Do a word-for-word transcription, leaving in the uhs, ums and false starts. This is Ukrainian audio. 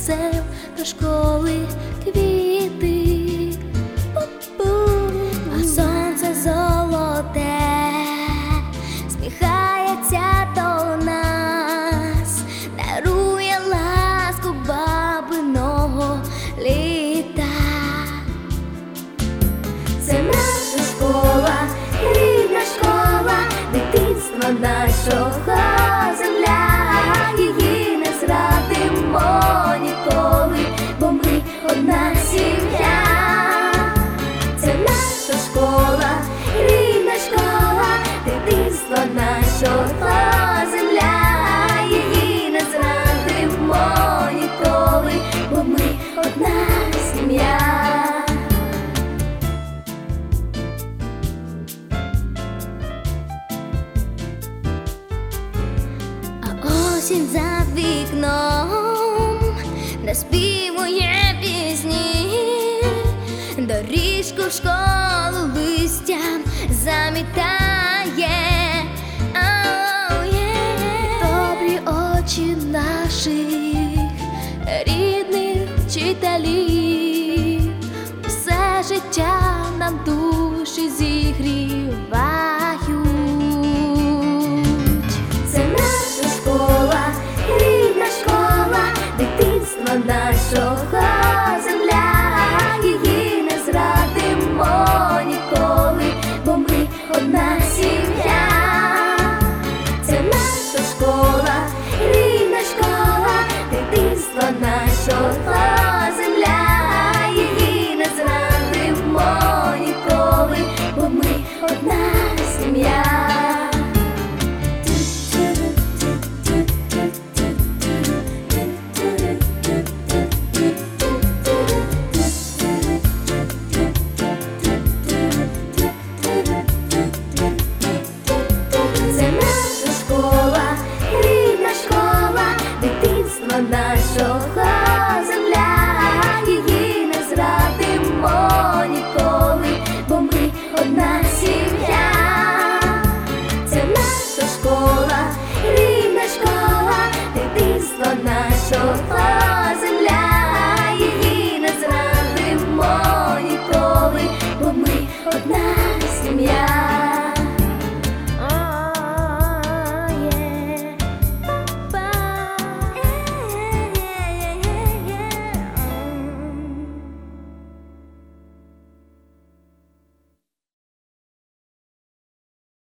несем до школи квіти, Пу-пу. А сонце золоте сміхається до нас, дарує ласку бабиного літа. Це наша школа, рідна школа, дитинство нашого, земля. Її не зрадимо ніколи, бо ми одна сім'я. Це наша школа, рідна школа, дитинство нашого, земля. Її не зрадимо ніколи, бо ми одна сім'я. Осінь за вікном наспівує пісні, доріжку в школу листям замітає. Oh, yeah. Добрі очі наших рідних вчителів все життя нам душі зігрівають. Нашого, земля, її не зрадимо ніколи, бо ми одна сім'я. Це наша школа, рідна школа, дитинство нашого, земля. Її не зрадимо ніколи, бо ми одна сім'я. Нашого